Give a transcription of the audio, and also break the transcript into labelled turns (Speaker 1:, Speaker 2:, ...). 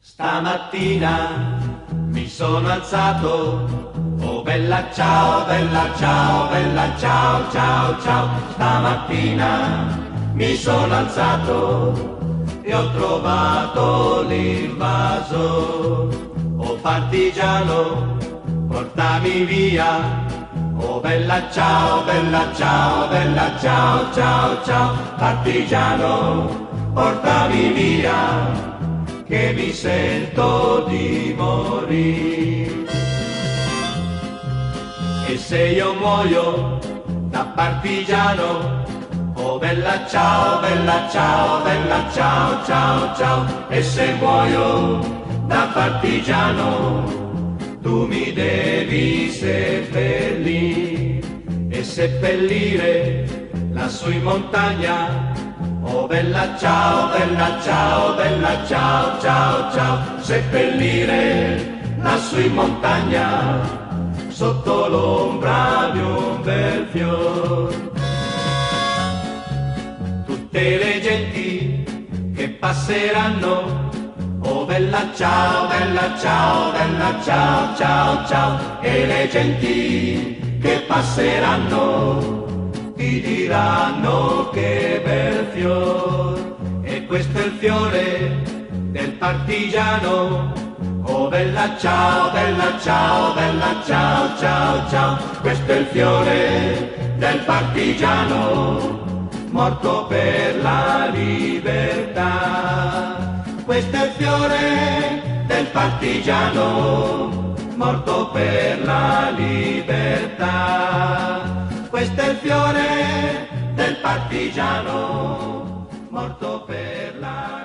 Speaker 1: Stamattina mi sono alzato, oh bella ciao, bella ciao, bella ciao, ciao, ciao. Stamattina mi sono alzato e ho trovato l'invaso. Oh partigiano, portami via, oh bella ciao, bella ciao, bella ciao, ciao, ciao. Partigiano, portami via, che mi sento di morire. E se io muoio da partigiano, oh bella ciao, bella ciao, bella ciao, ciao, ciao. E se muoio da partigiano, tu mi devi seppellire e seppellire lassù in montagna. Oh bella ciao, bella ciao, bella ciao, ciao, ciao. Seppellire lassù in montagna, sotto l'ombra di un bel fior. Tutte le genti che passeranno, oh bella ciao, bella ciao, bella ciao, ciao, ciao. E le genti che passeranno ti diranno che bel fior, e questo è il fiore del partigiano. Oh bella ciao, bella ciao, bella ciao, ciao, ciao. Questo è il fiore del partigiano, morto per la libertà. Questo è il fiore del partigiano, morto per la libertà. Questo è il fiore del partigiano, morto per la